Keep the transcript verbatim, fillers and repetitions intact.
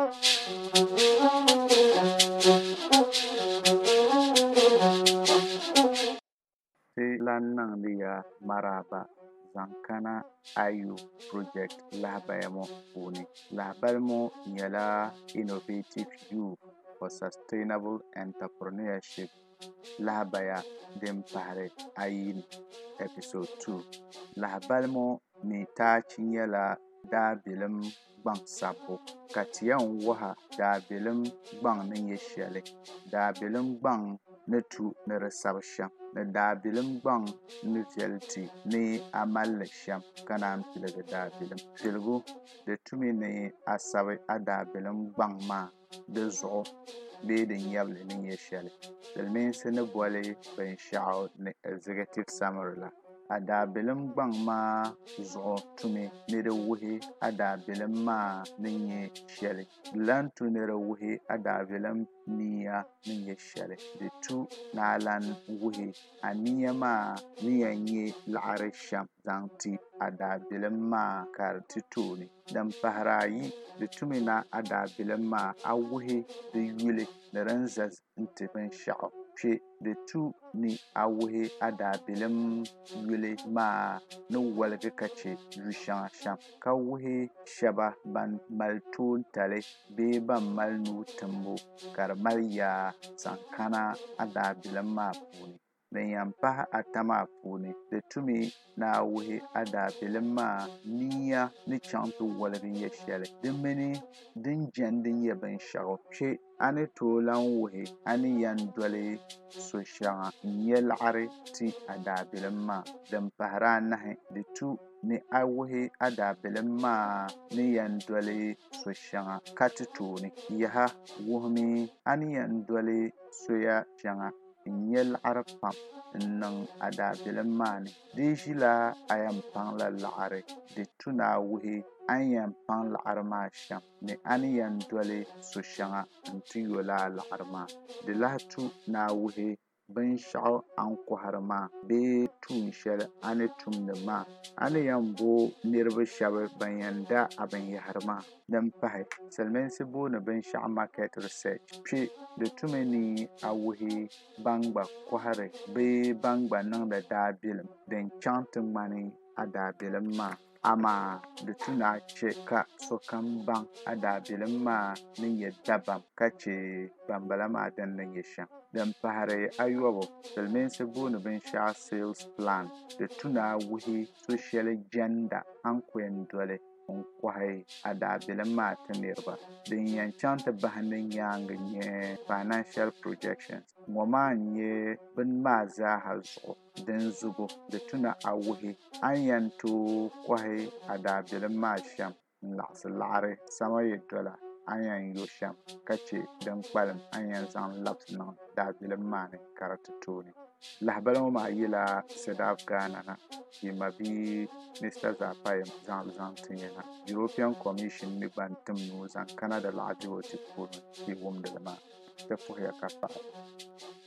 Ti lan niŋdi ya maraba zaŋ kana ayu project lahabaya ŋɔ puuni. Lahabali ŋɔ nyɛla Innovative Youth for Sustainable Entrepreneurship lahabaya din pahari ayi ni episode two. Lahabali ŋɔ mi taachi nyɛla daabilim gbaŋ sabbu ka ti yɛn waha daabilim gbaŋ ni nyɛ shɛli. Daabilim gbaŋ ni tu ni di sabi shɛm ni daabilim gbaŋ ni viɛli ti ni a mali li shɛm ka naan piligi daabilim. Piligu di tumi ni a sabi a daabilim gbaŋ maa di zuɣu bee din nyɛbili ni nyɛ shɛli. Silimiinsi ni boli binshɛɣu ni executive summary la. A daabilim gbaŋ maa zuɣu tumi ni di wuhi a daabilim maa ni nyɛ shɛli. Di lan tu ni di wuhi a daabilim niya ni nyɛ shɛli. Di tu ni a lan wuhi a niya maa ni yɛn nyɛ laɣiri shɛm zaŋ ti a daabilim maa ka di ti tooni. Din pahiri ayi, di tumi ni a daabilim maa a wuhi di yuli ni din za n-ti binshɛɣu kpe. Di tu ni a wuhi a daabilim yuli maa ni waligi ka che yu' shɛŋa shɛm ka wuhi shɛba ban mali toontali bee ban mali nuu timbu ka di mali yaa zaŋ kana a daabilim maa puuni. Din yɛn pahi ata maa puuni, di tumi ni a wuhi a daabilim maa niya ni chaŋ ti waligi nyɛ shɛli. Di mini din jɛndi nyɛ binshɛɣu kpe a ni tooi lan wuhi a ni yɛn doli so' shɛŋa n-nyɛ laɣiri ti a daabilim maa. Din pahiri anahi, di tu ni a wuhi a daabilim maa ni yɛn doli so' shɛŋa ka ti tooni. Yaha wuhimi a ni yɛn doli soya shɛŋa n-nyɛ laɣiri pam n-niŋ a daabilim maa ni. Di ʒila a yɛn paŋla laɣiri. Di tu ni a wuhi a ni yɛn paŋ laɣiri maa shɛm ni a ni yɛn doli so' shɛŋa n-ti yo lala laɣiri maa. Di lahi tu ni a wuhi binshɛɣu a ni kɔhiri maa bee tuun' shɛli a ni tumdi maa. A ni yɛn bo niriba shɛba ban yɛn da a binyɛhiri maa. Din pahi, Silimiinsi booni binshɛɣu market research. Kpe di tumi ni a wuhi ban gba kɔhiri bee ban gba niŋdi daabilim din chaŋ ti ŋmani a daabilim maa. Amaa di tu ni a che ka sokam baŋ a daabilim maa ni nyɛ Dabam ka che bambala maa din ni nyɛ shɛm. Din pahiri ayɔbu, Silimiinsi booni binshɛɣu sales plan. Di tu ni a wuhi so' shɛli jɛnda a ni ku yɛn doli n-kɔhi a daabilim maa ti niriba. Din yɛn chaŋ ti bahi ni nyaaŋga n-nyɛ financial projections. Ŋɔ maa n-nyɛ bini maa zaaha zuɣu din zubu. Di tu ni a wuhi a ni yɛn tooi kɔhi a daabilim maa shɛm n-laɣisi laɣiri sama yi dɔla a ni yɛn yo shɛm ka che din kpalim a ni yɛn zaŋ labisi niŋ daabilim maa ni ka di ti tooni. Lahabali ŋɔ maa yila Sidaf Ghana na yi ma bia Mr Zaapayim zaŋ li zaŋ ti nyɛ na. European Commission mi gba n-tim ni o zaŋ Canada laɣidibɔti puuni ti wumdi li maa. Ti puhiya ka paɣi.